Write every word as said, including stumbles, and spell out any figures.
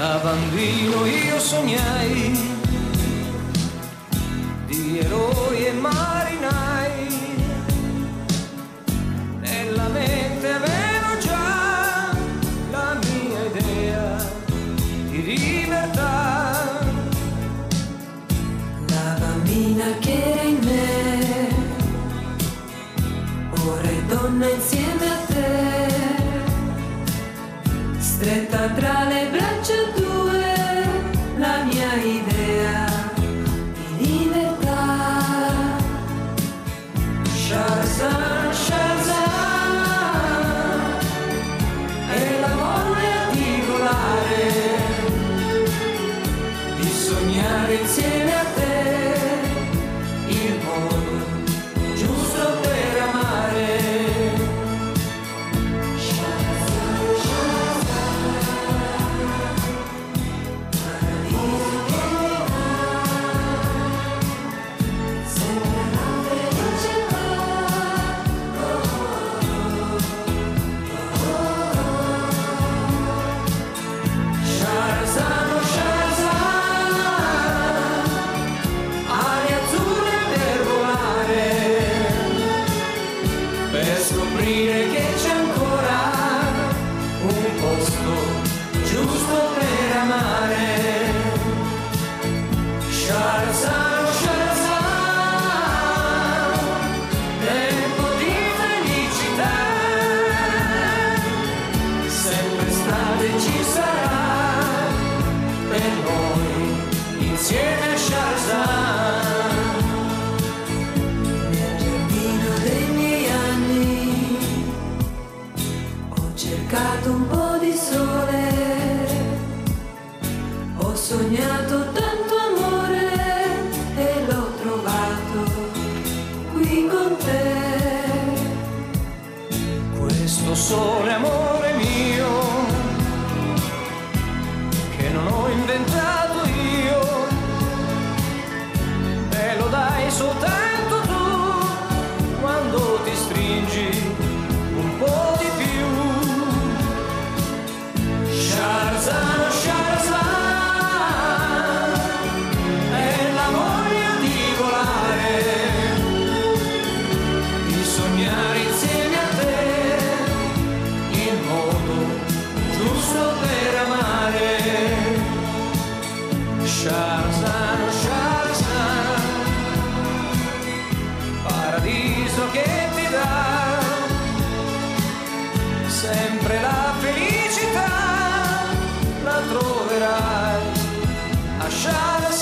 Da bambino io sognai di eroi e marinai, nella mente avevo già la mia idea di libertà. La bambina che era in me, ora è donna insieme a te, stretta tra le braccia tue, la mia idea di libertà. Shahrazad, Shahrazad, è la voglia di volare, di sognare insieme a te il modo giusto per amare. Per scoprire che c'è ancora un posto giusto per amare. Shahrazad, Shahrazad, tempo di felicità, sempre stata e ci sarà per noi insieme a Shahrazad. Cercato un po' di sole, ho sognato tanto amore e l'ho trovato qui con te. Questo sole amore mio, che non ho inventato io, me lo dai soltanto tu, quando ti stringi un po' di più. Shahrazad, Shahrazad, è la voglia di volare, di sognare insieme a te il modo giusto per amare. Shahrazad, Shahrazad, paradiso che ti dà sempre la felicità, la troverai a Shahrazad.